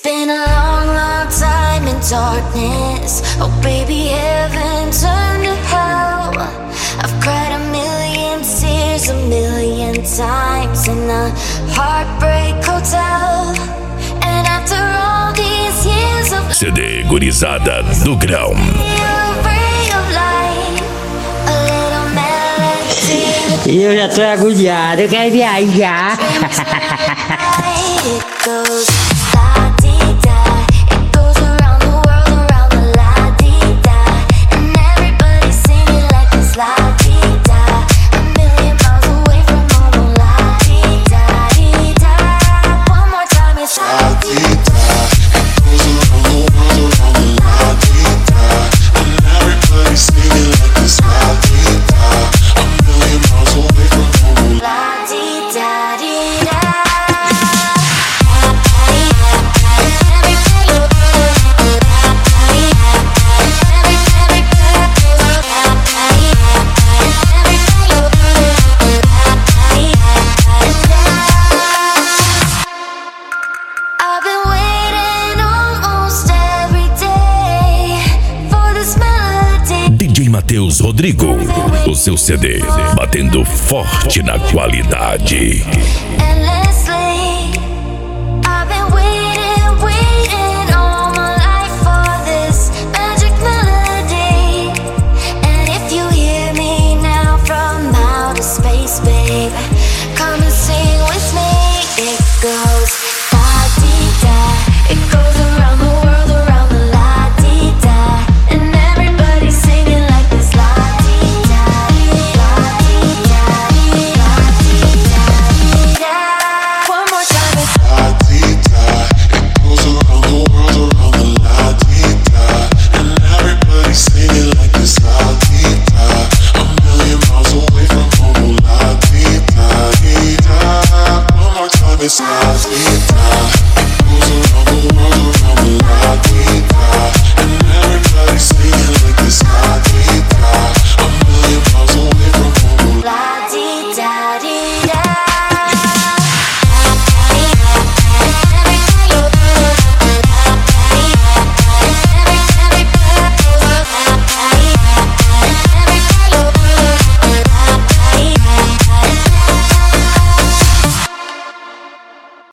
been a long, long time in darkness. Oh baby, heaven turned to hell. I've cried a million tears a million times in a heartbreak hotel. And after all these years of CD Gurizada do Grão. E eu já tô agoniado, eu quero viajar. DJ Matheus Rodrigo, o seu CD batendo forte na qualidade. It's